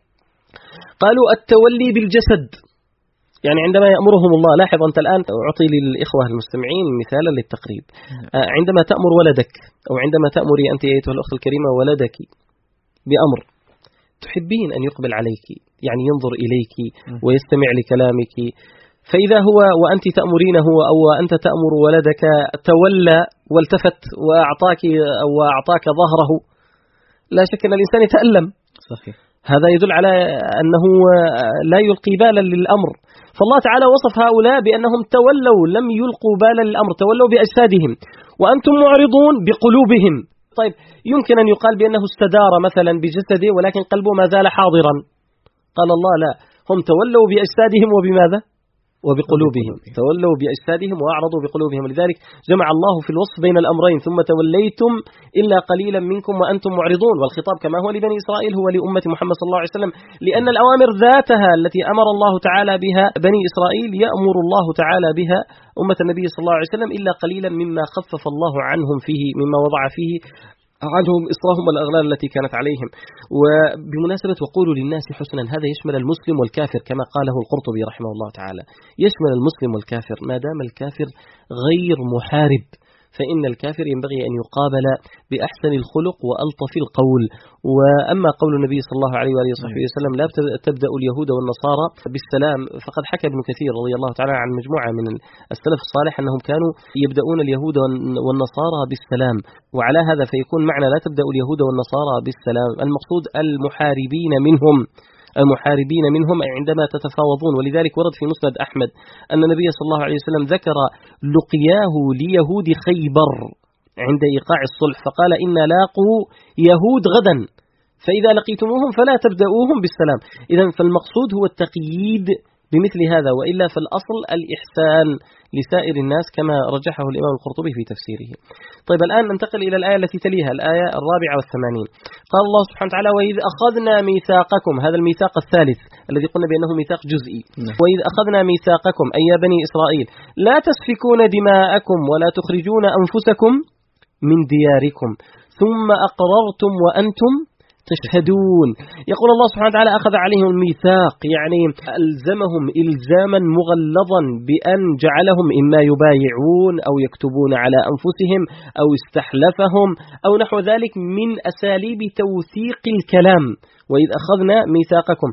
قالوا التولي بالجسد، يعني عندما يأمرهم الله. لاحظ أنت الآن أعطي للإخوة المستمعين مثالا للتقريب. عندما تأمر ولدك أو عندما تأمري أنت أيتها الأخت الكريمة ولدك بأمر، تحبين أن يقبل عليك، يعني ينظر إليك ويستمع لكلامك. فإذا هو وأنت تأمرينه أو أنت تأمر ولدك تولى والتفت وأعطاك ظهره، لا شك أن الإنسان يتألم. صحيح. هذا يدل على أنه لا يلقي بالا للأمر. فالله تعالى وصف هؤلاء بأنهم تولوا، لم يلقوا بالا للأمر، تولوا بأجسادهم، وأنتم معرضون بقلوبهم. طيب يمكن أن يقال بأنه استدار مثلا بجسده ولكن قلبه ما زال حاضرا. قال الله لا، هم تولوا بأجسادهم وبماذا؟ وبقلوبهم. تولوا بأجسادهم وأعرضوا بقلوبهم. لذلك جمع الله في الوصف بين الأمرين ثم توليتم إلا قليلا منكم وأنتم معرضون. والخطاب كما هو لبني إسرائيل هو لأمة محمد صلى الله عليه وسلم، لأن الأوامر ذاتها التي أمر الله تعالى بها بني إسرائيل يأمر الله تعالى بها أمة النبي صلى الله عليه وسلم إلا قليلا مما خفف الله عنهم فيه، مما وضع فيه عنهم إصرهم والأغلال التي كانت عليهم. وبمناسبة وقولوا للناس حسنا، هذا يشمل المسلم والكافر كما قاله القرطبي رحمه الله تعالى، يشمل المسلم والكافر ما دام الكافر غير محارب، فإن الكافر ينبغي أن يقابل بأحسن الخلق وألطف القول. وأما قول النبي صلى الله عليه وآله وصحبه وسلم لا تبدأ اليهود والنصارى بالسلام، فقد حكى ابن كثير رضي الله تعالى عن مجموعة من السلف الصالح أنهم كانوا يبدأون اليهود والنصارى بالسلام. وعلى هذا فيكون معنى لا تبدأ اليهود والنصارى بالسلام المقصود المحاربين منهم عندما تتفاوضون. ولذلك ورد في مسند أحمد أن النبي صلى الله عليه وسلم ذكر لقياه ليهود خيبر عند إيقاع الصلح، فقال إن لاقوا يهود غدا فإذا لقيتموهم فلا تبدأوهم بالسلام. إذن فالمقصود هو التقييد بمثل هذا، وإلا فالأصل الإحسان لسائر الناس كما رجحه الإمام القرطبي في تفسيره. طيب الآن ننتقل إلى الآية التي تليها، الآية 84. قال الله سبحانه وتعالى وإذ أخذنا ميثاقكم، هذا الميثاق الثالث الذي قلنا بأنه ميثاق جزئي. وإذ أخذنا ميثاقكم أي يا بني إسرائيل لا تسفكون دماءكم ولا تخرجون أنفسكم من دياركم ثم أقررتم وأنتم تشهدون. يقول الله سبحانه وتعالى أخذ عليهم الميثاق، يعني ألزمهم إلزاما مغلظا بأن جعلهم إما يبايعون أو يكتبون على أنفسهم أو استحلفهم أو نحو ذلك من أساليب توثيق الكلام. وإذ أخذنا ميثاقكم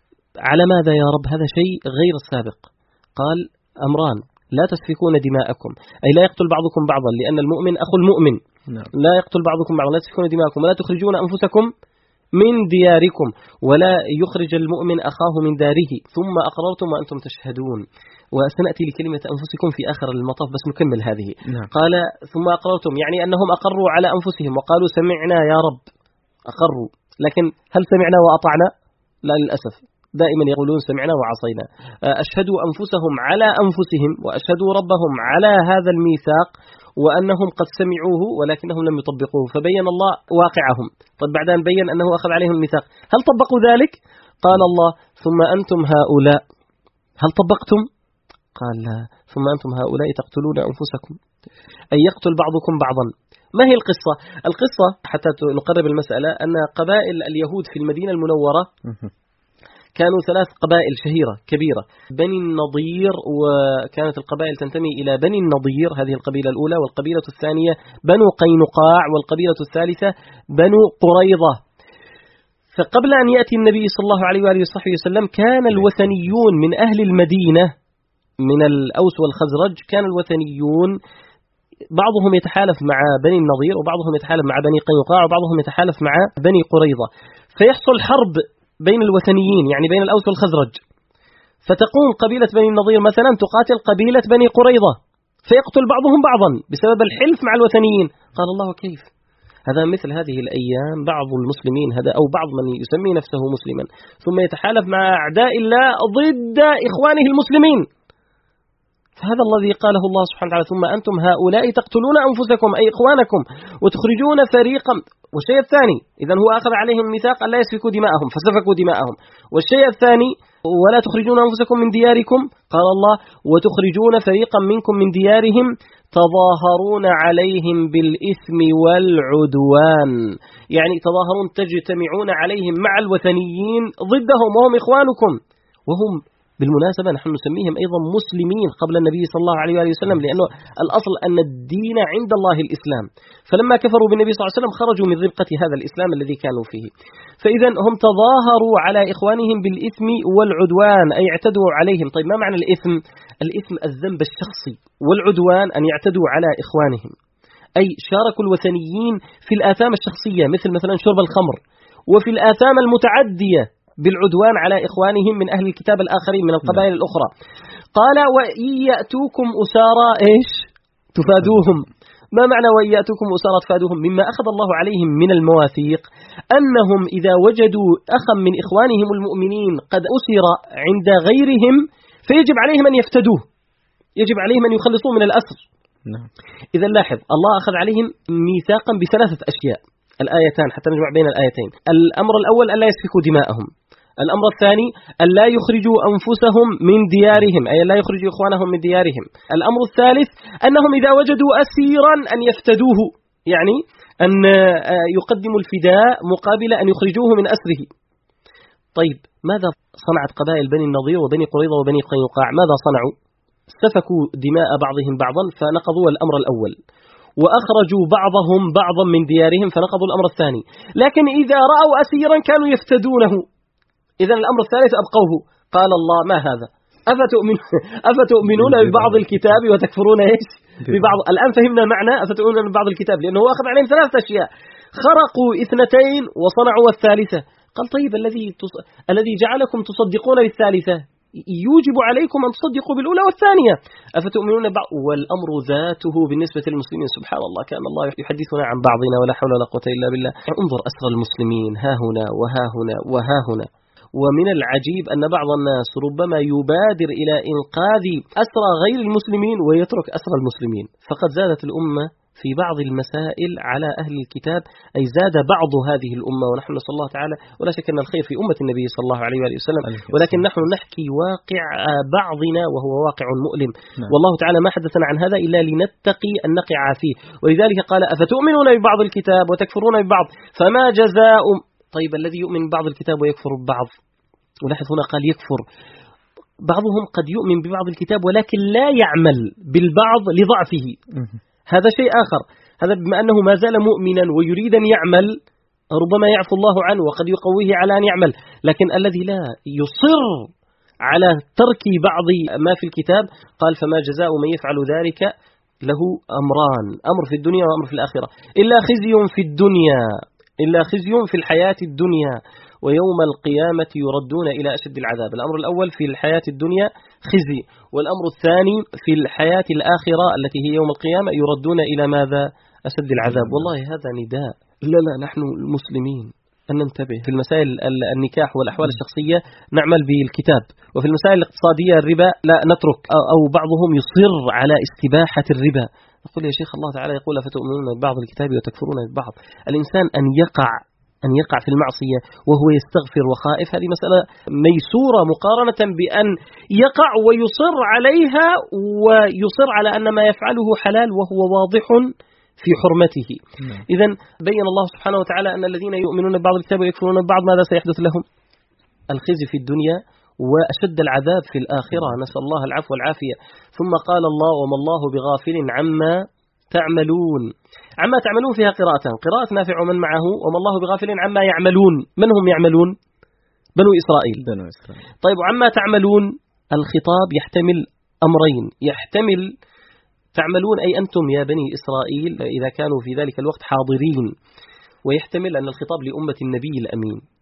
على ماذا يا رب؟ هذا شيء غير السابق. قال أمران: لا تسفكون دماءكم، أي لا يقتل بعضكم بعضا، لأن المؤمن أخو المؤمن. لا يقتل بعضكم بعضا، لا تسفكون دماءكم، ولا تخرجون أنفسكم من دياركم، ولا يخرج المؤمن أخاه من داره، ثم أقررتم وأنتم تشهدون. وسنأتي لكلمة أنفسكم في آخر المطاف، بس نكمل هذه. قال ثم أقررتم، يعني أنهم أقروا على أنفسهم وقالوا سمعنا يا رب، أقروا، لكن هل سمعنا وأطعنا؟ لا للأسف، دائما يقولون سمعنا وعصينا. أشهدوا أنفسهم على أنفسهم وأشهدوا ربهم على هذا الميثاق وأنهم قد سمعوه ولكنهم لم يطبقوه، فبين الله واقعهم. طيب بعد أن بين أنه أخذ عليهم الميثاق هل طبقوا ذلك؟ قال الله ثم أنتم هؤلاء هل طبقتم؟ قال لا، ثم أنتم هؤلاء تقتلون أنفسكم، أي يقتل بعضكم بعضا. ما هي القصة؟ القصة حتى نقرب المسألة أن قبائل اليهود في المدينة المنورة كانوا 3 قبائل شهيرة كبيرة: بني النضير، وكانت القبائل تنتمي إلى بني النضير، هذه القبيلة الأولى، والقبيلة الثانية بنو قينقاع، والقبيلة الثالثة بنو قريظة. فقبل أن يأتي النبي صلى الله عليه وآله وصحبه وسلم كان الوثنيون من أهل المدينة من الأوس والخزرج، كان الوثنيون بعضهم يتحالف مع بني النضير وبعضهم يتحالف مع بني قينقاع وبعضهم يتحالف مع بني قريظة، فيحصل حرب بين الوثنيين يعني بين الأوس والخزرج. فتقوم قبيلة بني النضير مثلا تقاتل قبيلة بني قريظة فيقتل بعضهم بعضا بسبب الحلف مع الوثنيين. قال الله كيف؟ هذا مثل هذه الأيام بعض المسلمين هذا أو بعض من يسمي نفسه مسلما ثم يتحالف مع أعداء الله ضد إخوانه المسلمين. فهذا الذي قاله الله سبحانه وتعالى ثم أنتم هؤلاء تقتلون أنفسكم أي إخوانكم وتخرجون فريقا. والشيء الثاني إذن هو أخذ عليهم الميثاق أن لا يسفكوا دماءهم فسفكوا دماءهم. والشيء الثاني ولا تخرجون أنفسكم من دياركم قال الله وتخرجون فريقا منكم من ديارهم تظاهرون عليهم بالإثم والعدوان، يعني تظاهرون تجتمعون عليهم مع الوثنيين ضدهم وهم إخوانكم. وهم بالمناسبة نحن نسميهم أيضا مسلمين قبل النبي صلى الله عليه وآله وسلم، لأنه الأصل أن الدين عند الله الإسلام، فلما كفروا بالنبي صلى الله عليه وسلم خرجوا من ربقة هذا الإسلام الذي كانوا فيه. فإذا هم تظاهروا على إخوانهم بالإثم والعدوان أي اعتدوا عليهم. طيب ما معنى الإثم؟ الإثم الذنب الشخصي، والعدوان أن يعتدوا على إخوانهم أي شاركوا الوثنيين في الآثام الشخصية مثلا شرب الخمر، وفي الآثام المتعدية بالعدوان على إخوانهم من أهل الكتاب الآخرين من القبائل الأخرى. قال وإن يأتوكم أسارى إيش تفادوهم. ما معنى وإن يأتوكم أسارى تفادوهم؟ مما أخذ الله عليهم من المواثيق أنهم إذا وجدوا أخا من إخوانهم المؤمنين قد أسر عند غيرهم فيجب عليهم أن يفتدوه، يجب عليهم أن يخلصوه من الأسر. إذا لاحظ الله أخذ عليهم ميثاقا بثلاثة أشياء، الآيتان حتى نجمع بين الآيتين. الأمر الأول ألا يسفكوا دماءهم، الأمر الثاني ألا يخرجوا أنفسهم من ديارهم أي لا يخرجوا إخوانهم من ديارهم، الأمر الثالث أنهم إذا وجدوا أسيرا أن يفتدوه، يعني أن يقدموا الفداء مقابل أن يخرجوه من أسره. طيب ماذا صنعت قبائل بني النضير وبني قريظة وبني قينقاع؟ ماذا صنعوا؟ سفكوا دماء بعضهم بعضا فنقضوا الأمر الأول، وأخرجوا بعضهم بعضا من ديارهم فنقضوا الأمر الثاني. لكن إذا رأوا أسيرا كانوا يفتدونه، إذن الأمر الثالث أبقوه. قال الله ما هذا أفتؤمنون ببعض الكتاب وتكفرون إيش ببعض. الآن فهمنا معنى أفتؤمنون ببعض الكتاب، لأنه هو أخذ عليهم ثلاثة أشياء، خرقوا اثنتين وصنعوا الثالثة. قال طيب الذي جعلكم تصدقون بالثالثة يوجب عليكم أن تصدقوا بالأولى والثانية. أفتؤمنون بعض والأمر ذاته بالنسبة للمسلمين سبحان الله كأن الله يحدثنا عن بعضنا ولا حول ولا قوة إلا بالله. انظر أسر المسلمين ها هنا وها هنا وها هنا. ومن العجيب أن بعض الناس ربما يبادر إلى إنقاذ أسرى غير المسلمين ويترك أسرى المسلمين. فقد زادت الأمة في بعض المسائل على أهل الكتاب، أي زاد بعض هذه الأمة، ونحن نسأل الله تعالى ولا شك أن الخير في أمة النبي صلى الله عليه وآله وسلم، ولكن نحن نحكي واقع بعضنا وهو واقع مؤلم. والله تعالى ما حدثنا عن هذا إلا لنتقي أن نقع فيه، ولذلك قال أفتؤمنون ببعض الكتاب وتكفرون ببعض فما جزاء. طيب الذي يؤمن ببعض الكتاب ويكفر ببعض، ولاحظ هنا قال يكفر، بعضهم قد يؤمن ببعض الكتاب ولكن لا يعمل بالبعض لضعفه، هذا شيء آخر. هذا بما أنه ما زال مؤمنا ويريد أن يعمل ربما يعفو الله عنه وقد يقويه على أن يعمل، لكن الذي لا يصر على ترك بعض ما في الكتاب قال فما جزاء من يفعل ذلك له أمران، أمر في الدنيا وأمر في الآخرة، إلا خزي في الدنيا، إلا خزي في الحياة الدنيا ويوم القيامة يردون إلى أشد العذاب. الأمر الأول في الحياة الدنيا خزي، والأمر الثاني في الحياة الآخرة التي هي يوم القيامة يردون إلى ماذا؟ أشد العذاب. والله هذا نداء لا نحن المسلمين أن ننتبه في المسائل النكاح والأحوال الشخصية نعمل بالكتاب، وفي المسائل الاقتصادية الربا لا نترك، أو بعضهم يصر على استباحة الربا. نقول يا شيخ الله تعالى يقول فتؤمنون ببعض الكتاب وتكفرون ببعض. الإنسان أن يقع في المعصية وهو يستغفر وخائف هذه مسألة ميسورة مقارنة بأن يقع ويصر عليها ويصر على أن ما يفعله حلال وهو واضح في حرمته. إذن بين الله سبحانه وتعالى أن الذين يؤمنون ببعض الكتاب ويكفرون ببعض ماذا سيحدث لهم؟ الخزي في الدنيا وأشد العذاب في الآخرة، نسأل الله العفو والعافية. ثم قال الله وما الله بغافل عما تعملون. عما تعملون فيها قراءتان، قراءة نافع ومن معه وما الله بغافل عما يعملون. من هم يعملون؟ بنو إسرائيل. طيب وعما تعملون الخطاب يحتمل أمرين، يحتمل تعملون أي أنتم يا بني إسرائيل إذا كانوا في ذلك الوقت حاضرين، ويحتمل أن الخطاب لأمة النبي الأمين.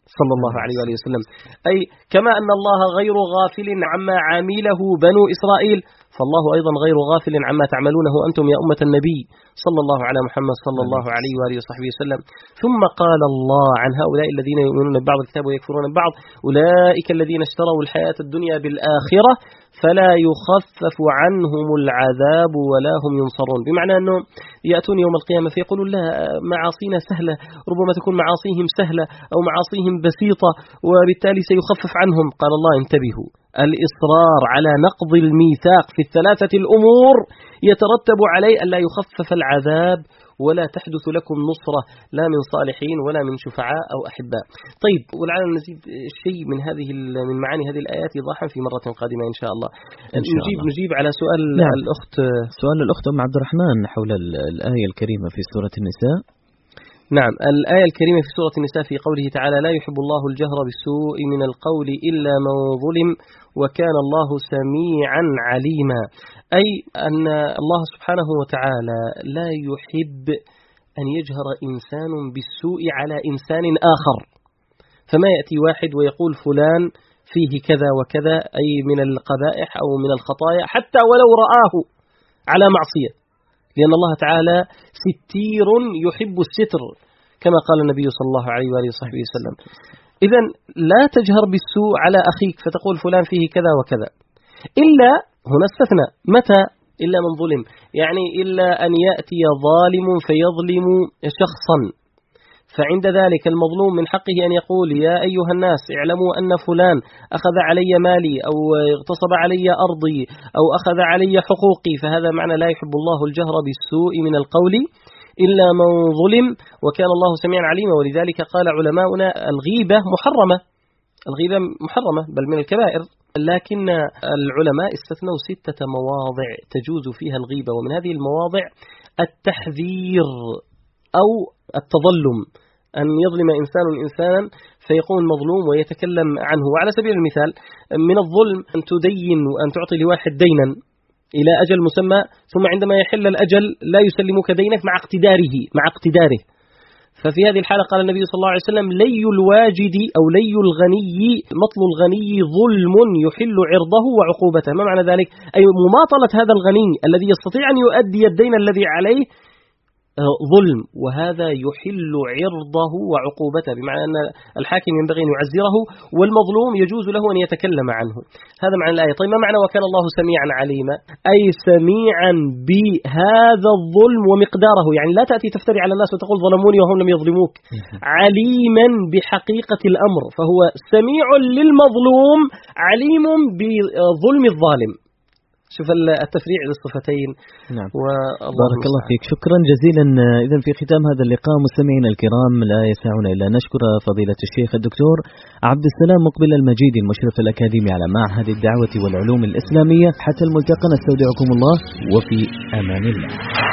صلى الله عليه وآله وسلم. أي كما أن الله غير غافل عما عمله بنو إسرائيل، فالله أيضا غير غافل عما تعملونه أنتم يا أمة النبي صلى الله على محمد صلى الله عليه وآله وصحبه وسلم. ثم قال الله عن هؤلاء الذين يؤمنون ببعض الكتاب ويكفرون ببعض: أولئك الذين اشتروا الحياة الدنيا بالآخرة فلا يخفف عنهم العذاب ولا هم ينصرون. بمعنى أنه يأتون يوم القيامة فيقولون لا، معاصينا سهلة، ربما تكون معاصيهم سهلة أو معاصيهم بسيطة وبالتالي سيخفف عنهم. قال الله: انتبهوا، الإصرار على نقض الميثاق في الثلاثة الأمور يترتب عليه ألا يخفف العذاب ولا تحدث لكم نصرة لا من صالحين ولا من شفعاء أو أحباء. طيب، ولعلنا نزيد شيء من معاني هذه الآيات إيضاحا في مرة قادمة إن شاء الله. نجيب على سؤال سؤال الأخت أم عبد الرحمن حول الآية الكريمة في سورة النساء. نعم، الآية الكريمة في سورة النساء في قوله تعالى: لا يحب الله الجهر بالسوء من القول إلا من ظلم وكان الله سميعا عليما. أي أن الله سبحانه وتعالى لا يحب أن يجهر إنسان بالسوء على إنسان آخر، فما يأتي واحد ويقول فلان فيه كذا وكذا، أي من القبائح أو من الخطايا، حتى ولو رآه على معصية، لأن الله تعالى ستير يحب الستر كما قال النبي صلى الله عليه وآله وصحبه وسلم. إذن لا تجهر بالسوء على أخيك فتقول فلان فيه كذا وكذا، إلا هنا استثناء، متى؟ إلا من ظلم، يعني إلا أن يأتي ظالم فيظلم شخصا، فعند ذلك المظلوم من حقه أن يقول: يا أيها الناس اعلموا أن فلان أخذ علي مالي أو اغتصب علي أرضي أو أخذ علي حقوقي. فهذا معنى لا يحب الله الجهر بالسوء من القول إلا من ظلم وكان الله سميعا عليما. ولذلك قال علماؤنا: الغيبة محرمة بل من الكبائر، لكن العلماء استثنوا 6 مواضع تجوز فيها الغيبة، ومن هذه المواضع التحذير أو التظلم، أن يظلم إنسان إنسانا فيكون مظلوم ويتكلم عنه. وعلى سبيل المثال من الظلم أن تدين وأن تعطي لواحد دينا إلى أجل مسمى، ثم عندما يحل الأجل لا يسلمك دينك مع اقتداره. ففي هذه الحالة قال النبي صلى الله عليه وسلم: لي الواجد أو لي الغني مطل الغني ظلم يحل عرضه وعقوبته. ما معنى ذلك؟ أي مماطلة هذا الغني الذي يستطيع أن يؤدي الدين الذي عليه ظلم، وهذا يحل عرضه وعقوبته، بمعنى أن الحاكم ينبغي أن يعزره والمظلوم يجوز له أن يتكلم عنه. هذا معنى الآية. طيب، ما معنى وكان الله سميعا عليما؟ أي سميعا بهذا الظلم ومقداره، يعني لا تأتي تفتري على الناس وتقول ظلموني وهم لم يظلموك. عليما بحقيقة الأمر، فهو سميع للمظلوم عليم بظلم الظالم. شوف التفريع للصفتين. نعم. بارك الله فيك، شكرا جزيلا. إذا في ختام هذا اللقاء مستمعينا الكرام لا يسعنا إلا نشكر فضيلة الشيخ الدكتور عبد السلام مقبل المجيدي المشرف الأكاديمي على معهد الدعوة والعلوم الإسلامية. حتى الملتقى نستودعكم الله وفي أمان الله.